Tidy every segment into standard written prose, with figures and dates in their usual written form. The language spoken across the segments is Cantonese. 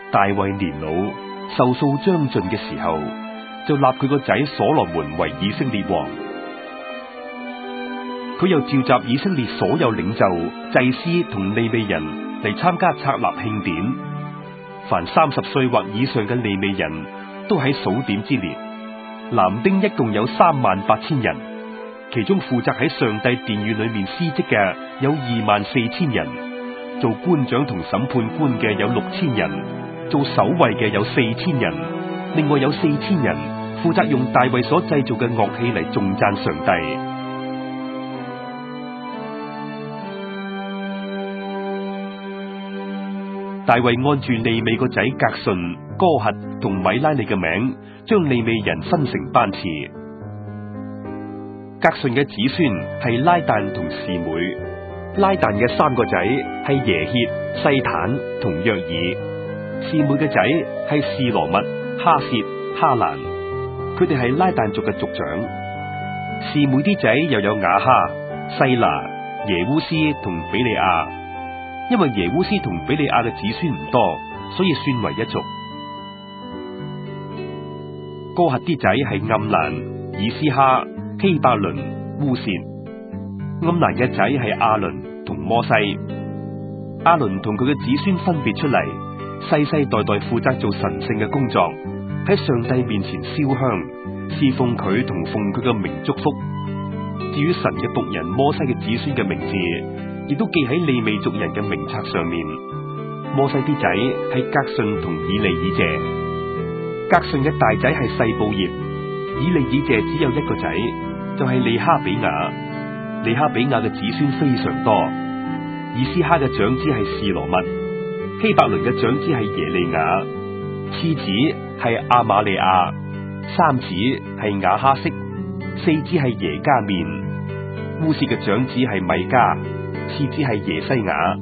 大衛年老壽數將盡嘅時候，就立佢個仔所羅門為以色列王。佢又召集以色列所有領袖、祭司同利未人嚟參加冊立慶典。凡30歲或以上嘅利未人都喺數點之列。男丁一共有38000人，其中負責喺上帝殿宇裏面司職嘅有24000人，做官長同審判官嘅有6000人，做守衛嘅有4000人，另外有4000人負責用大衛所製造嘅樂器嚟頌讚上帝。大衛按住利未個仔革順、哥轄同米拉利嘅名，將利未人分成班次。革順嘅子孫係拉但同示每，拉但嘅3個仔係耶歇、西坦同約爾，示每嘅仔係示羅密、哈薛、哈蘭，佢哋係拉但族嘅族長。示每啲仔又有雅哈、西拿、耶烏斯同比利亞。因為耶烏斯同比利亞嘅子孫唔多，所以算為一族。哥轄啲仔係暗蘭、以斯哈、希伯倫、烏薛。暗蘭嘅仔係亞倫同摩西。亞倫同佢嘅子孫分別出嚟，世世代代負責做神聖嘅工作，喺上帝面前燒香，侍奉佢同奉佢嘅名祝福。至於神嘅僕人摩西嘅子孫嘅名字，亦都記喺利未族人嘅名冊上面。摩西啲仔係革順同以利以謝。革順嘅大仔係細布葉，以利以謝只有一個仔，就係利哈比雅。利哈比雅嘅子孫非常多。以斯哈嘅長子係示羅密，希伯倫嘅長子係耶利雅，次子係亞瑪利亞，三子係亞哈色，四子係耶加面。烏薛嘅長子係米迦，次子係耶西雅。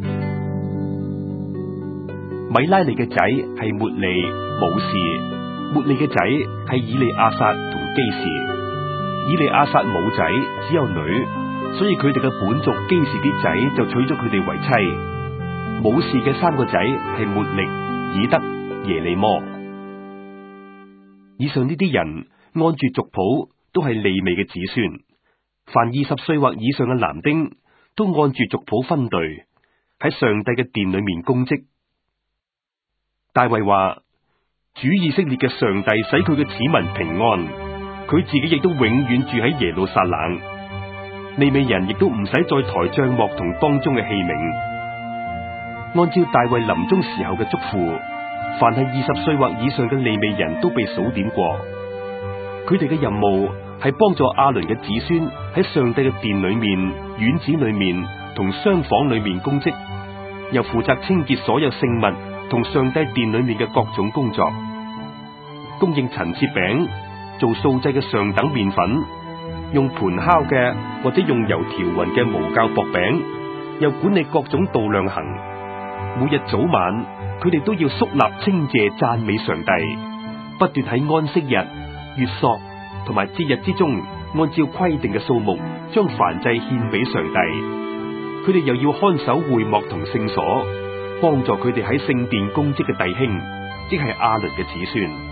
米拉利嘅仔係末利、武士，末利嘅仔係以利亞撒同基士。以利亞撒冇仔，只有女，所以佢哋嘅本族基士啲仔就娶咗佢哋為妻。武士嘅3個仔係末力、以德、耶利摩。以上呢啲人按住族譜都係利未嘅子孫，凡20歲或以上嘅男丁都按住族譜分隊喺上帝嘅殿裏面供職。大衛話：主以色列嘅上帝使佢嘅子民平安，佢自己亦都永遠住喺耶路撒冷。利未人亦都唔使再抬帳幕同當中嘅器皿。按照大衛臨終時候嘅囑咐，凡係20歲或以上嘅利未人都被數點過。佢哋嘅任務係幫助亞倫嘅子孫喺上帝嘅殿裏面、院子裏面同廂房裏面供職，又負責清潔所有聖物同上帝殿裏面嘅各種工作，供應陳設餅、做素祭嘅上等麵粉，用盤烤嘅或者用油調勻嘅無酵薄餅，又管理各種度量衡。每日早晚，佢哋都要肅立稱謝讚美上帝，不斷喺安息日、月朔同埋節日之中，按照規定嘅數目，將燔祭獻俾上帝。佢哋又要看守會幕同聖所，幫助佢哋喺聖殿供職嘅弟兄，即係亞倫嘅子孫。